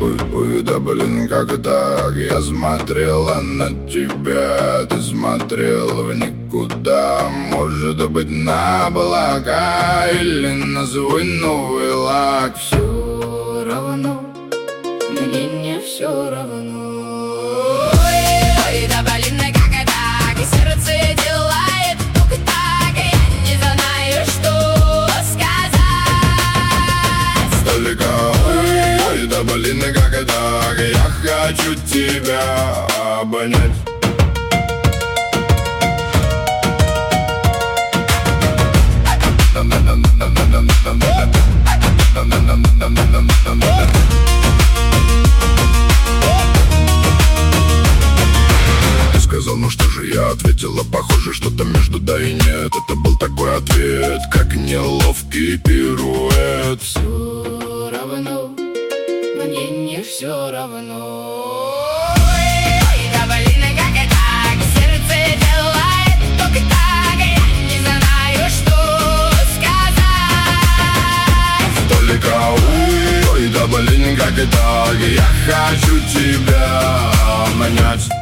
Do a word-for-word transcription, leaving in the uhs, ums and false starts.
Ой, ой, да блин, как так? Я смотрела на тебя, ты смотрел в никуда. Может быть, на облака или на свой новый лак. Все равно, мне не все равно. Ой, да блин, как так? И сердце делает только так, и я не знаю, что сказать. Только ой, ой, да блин, как так? Я хочу тебя обнять. Ты сказал, ну что же, я ответила, похоже, что-то между да и нет. Это был такой ответ, как неловкий пируэт. Все равно, мне не все равно. Ой, да блин, как так? Сердце делает только так, и я не знаю, что сказать. Только ой, ой, да блин, как так? Я хочу тебя обнять.